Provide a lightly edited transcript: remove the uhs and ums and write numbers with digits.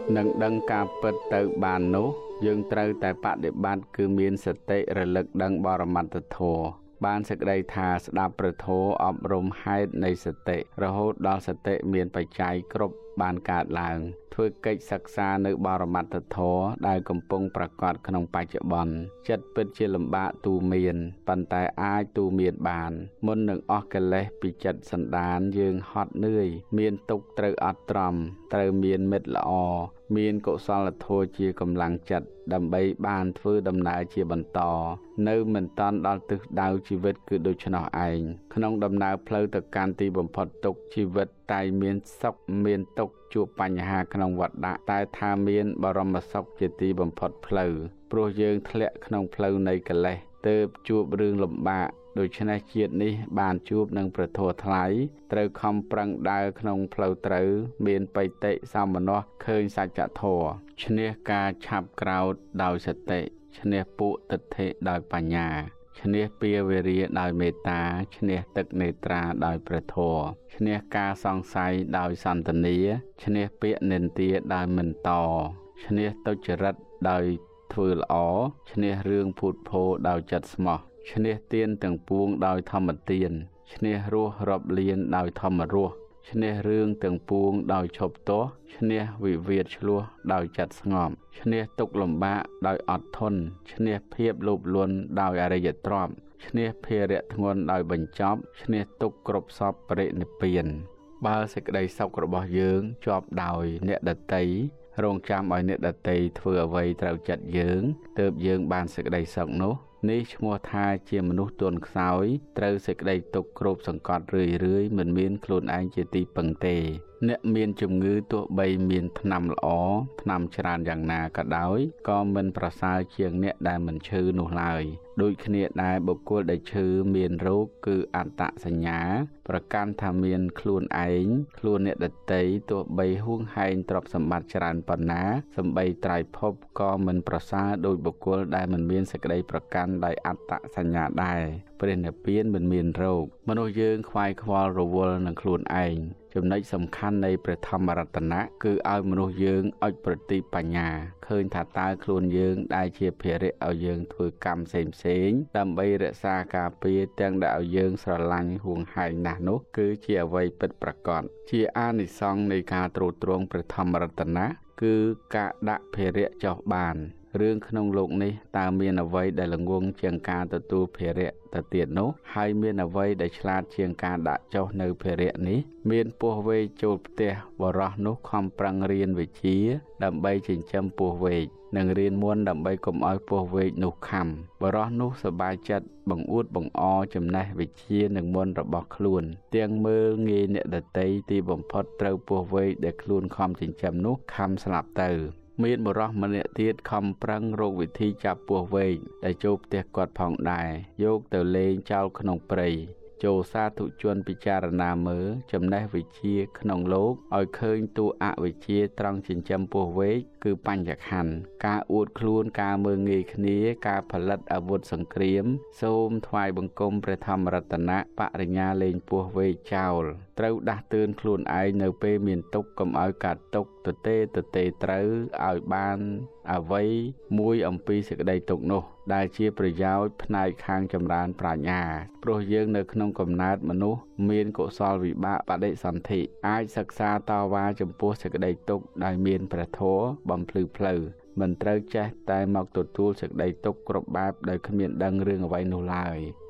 នឹងដឹងការពិតទៅបាននោះយើងត្រូវតែបដិបត្តិគឺមានសតិរលឹកដឹងបរមត្ថធម៌បានសេចក្តីថាស្ដាប់ព្រះធម៌អប់រំហេតុនៃសតិរហូតដល់សតិមានបច្ច័យគ្រប់បានកើតឡើងធ្វើកិច្ចសិក្សានៅបរមត្ថធម៌ដែលកំពុងប្រកបក្នុងបច្ចុប្បន្នចិត្តពិតជាលំបាកទូមានប៉ុន្តែអាចទូមានបានមុននឹងអស់កិលេសពីចិត្តសន្តានយើងហត់នឿយមានទុក្ខត្រូវអត់ទ្រាំត្រូវមានមិត្តល្អមានកុសលធម៌ជាកម្លាំងចិត្តដើម្បីបានធ្វើដំណើរជាបន្តនៅមិនតាន់ដល់ទិសដៅជីវិតគឺដូច្នោះឯងក្នុងដំណើរផ្លូវទៅកាន់ទីបំផុតទុក្ខជីវិតតែមានសុខមានទុក្ខជួបបញ្ហាក្នុងវដ្តតែថាមានបរមសុខជាទីបំផុតផ្លូវព្រោះយើងធ្លាក់ក្នុងផ្លូវនៃកិលេសទើបជួបរឿងលំបាកដូច្នេះជាតិនេះបានជួបនឹងព្រះធម៌ថ្លៃត្រូវខំប្រឹងដើរក្នុងផ្លូវត្រូវមានបិតិសមនស្សឃើញសច្ចធម៌ឈ្នះការឆាប់ក្រោធដោយសតិឈ្នះពុទិដ្ឋិដោយបញ្ញាឈ្នះពាវេរាដោយមេត្តាឈ្នះទឹកនេត្រាដោយព្រះធម៌ឈ្នះការសង្ស័យដោយសន្តានាឈ្នះពាក្យនិន្ទាដោយមិនតឈ្នះទុច្ចរិតដោយធ្វើល្អឈ្នះរឿងភូតភរដោយចិត្តស្មោះឈ្នះទានទាំងពួងដោយធម្មទានឈ្នះរស់រាប់លានដោយធម្មរស់ឈ្នះរឿងទាំងពួងដោយឈប់ទោសឈ្នះវិវាទឆ្លោះដោយចិត្តស្ងប់ឈ្នះទុក្ខលំបាកដោយអត់ធន់ឈ្នះភាពលោភលន់ដោយអរិយទ្រព្យឈ្នះភារៈធ្ងន់ដោយបញ្ចប់ឈ្នះទុក្ខគ្រប់សពបរិនិព្វានបើសេចក្តីសុខរបស់យើងជាប់ដោយអ្នកដតីរងចាំឲ្យអ្នកដតីធ្វើអ្វីត្រូវចិត្តយើងទើបយើងបានសេចក្តីសុខនោះនេះឈ្មោះថាជាមនុស្សទន់ខ្សោយត្រូវសេចក្តីទុក្ខគ្រប់សង្កត់រឿយមិនមានខ្លួនឯងជាទីពឹងទេអ្នកមានជំងឺទោះបីមានថ្នាំល្អថ្នាំច្រើនយ៉ាងណាក៏ដោយក៏មិនប្រសើរជាងអ្នកដែលមិនឈឺនោះឡើយដូចគ្នាដែរបុគ្គលដែលឈឺមានរោគគឺអត្តសញ្ញាប្រកាន់ថាមានខ្លួនឯងខ្លួនអ្នកដតីទោះបីហួងហែងទ្រព្យសម្បត្តិច្រើនប៉ុណ្ណាសម្បីត្រៃភពក៏មិនប្រសើរដោយបុគ្គលដែលមិនមានសេចក្តីប្រកាន់ដោយអត្តសញ្ញាដែរព្រះនិព្វានមិនមានរោគមនុស្សយើងខ្វាយខ្វល់រវល់នឹងខ្លួនឯងចំណុចសំខាន់នៃព្រះធម្មរតនៈគឺឲ្យមនុស្សយើងអុចប្រតិបញ្ញាឃើញថាតើខ្លួនយើងដែលជាភារៈឲ្យយើងធ្វើកម្មផ្សេងដើម្បីរក្សាការពារទាំងដែលឲ្យយើងស្រឡាញ់ហួងហែងណាស់នោះគឺជាអ្វីពិតប្រាកដជាអានិសង្សនៃការទ្រទ្រង់ព្រះធម្មរតនៈគឺការដាក់ភារៈចុះបានរឿងក្នុងโลกនេះតើមានអ្វីដែលល្ងង់ជាងការទទួលភារៈទៅទៀតនោះហើយមានអ្វីដែលឆ្លាតជាងការដាក់ចុះនៅភារៈនេះមានពស់វែកចូលផ្ទះបរោះនោះខំប្រឹងរៀនវិជ្ជាដើម្បីចិញ្ចឹមពស់វែកនិងរៀនមុនដើម្បីកុំឲ្យពស់វែកនោះខំបរោះនោះសប្បាយចិត្តបង្អួតបង្អចំណេះវិជ្ជានិងមុនរបស់ខ្លួនទាំងមើលងាយអ្នកដតីទីបំផុតត្រូវពស់វែកដែលខ្លួនខំចិញ្ចឹមនោះខំស្លាប់ទៅមានបរិះម្នាក់ទៀតខំប្រឹងរកវិធីចាប់ពស់វែកដែលចូលផ្ទះគាត់ផងដែរយកទៅលេងចោលក្នុងព្រៃចូលសាធុជនពិចារណាមើលចំណេះវិជ្ជាក្នុងលោកឲ្យឃើញតួអវិជ្ជាត្រង់ចិញ្ចឹមពស់វែកគឺបញ្ញខណ្ឌការអួតខ្លួនការមើលងាយគ្នាការផលិតអាវុធសង្គ្រាមសូមថ្វាយបង្គំព្រះធម្មរតនៈបរិញ្ញាលេងពស់វែកចោលត្រូវដាស់តឿនខ្លួនឯងនៅពេលមានទុក្ខកុំឲ្យកាត់ទុក្ខទទេត្រូវឲ្យបានអ្វីមួយអំពីសេចក្តីទុក្ខនោះដែលជាប្រយោជន៍ផ្នែកខាងចម្រើនប្រាជ្ញាព្រោះយើងនៅក្នុងកំណើតមនុស្សមានកុសលវិបាកបដិសន្ធិអាចសិក្សាតវ៉ាចំពោះសេចក្តីទុក្ខដែលមានព្រះធម៌បំភ្លឺផ្លូវមិនត្រូវចេះតែមកទទួលសេចក្តីទុក្ខគ្រប់បែបដោយគ្មានដឹងរឿងអ្វីនោះឡើយ